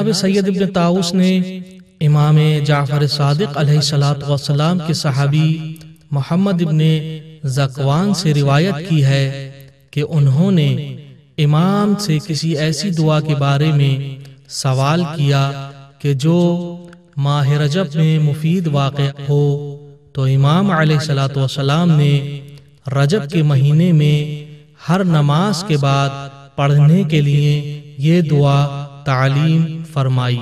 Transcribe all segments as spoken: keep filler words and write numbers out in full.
जनाब सैयद इब्न ताऊस ने इमाम जाफर सादिक अलैहिस्सलातु वस्सलाम के सहाबी मोहम्मद इब्न ज़कवान से रिवायत की है कि उन्होंने इमाम से किसी ऐसी दुआ के बारे में सवाल किया कि जो माह रजब में मुफीद वाक़या हो, तो इमाम अलैहिस्सलातु वस्सलाम ने रजब के महीने में हर नमाज के बाद पढ़ने के लिए ये दुआ तालीम फरमाई।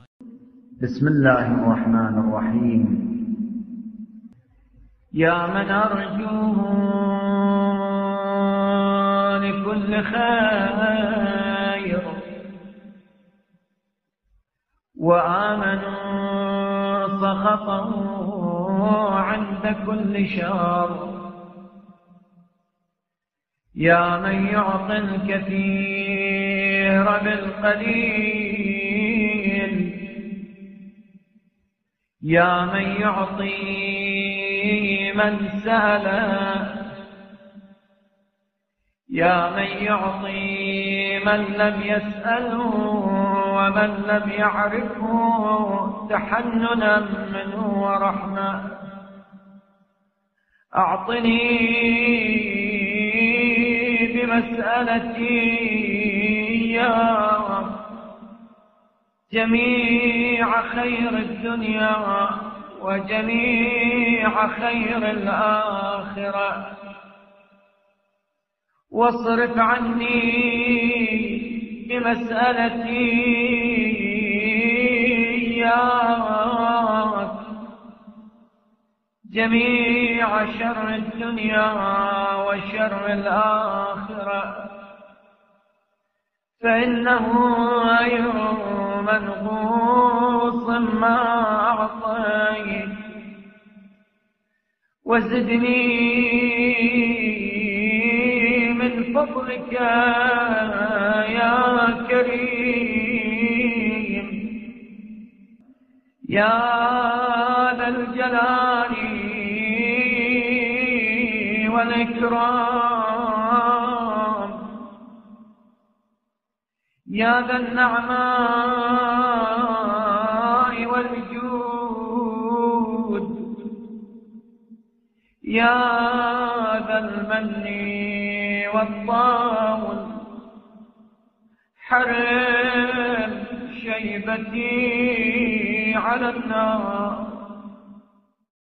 बिस्मिल्लाहिर्रहमानिर्रहीम। या मन अर्जूहु लिकुल्लि खैर व आमनु सखतहु इंद कुल्लि शर। या मन युअतिल कसीर बिलक़लील। या मन युअति मन सअल। या मन युअति मन लम यसअलहु व मन लम यअरिफहु तहन्नुना मिन्हु व रहमा। अअतिनी बिमसअलती इय्याक जमीअ खैर दुनिया व जमीअ खैर आखिरा। वाصرف عني بمسألتي إياك جميع شر الدنيا وشر الآخرة. فإنه غير منقوص ما أعطيت. وزدني من فضلك يا كريم يا ذا الجلال والإكرام يا ذا النعماء والجود يا ذا المن والطول. حرم شيبتي على النار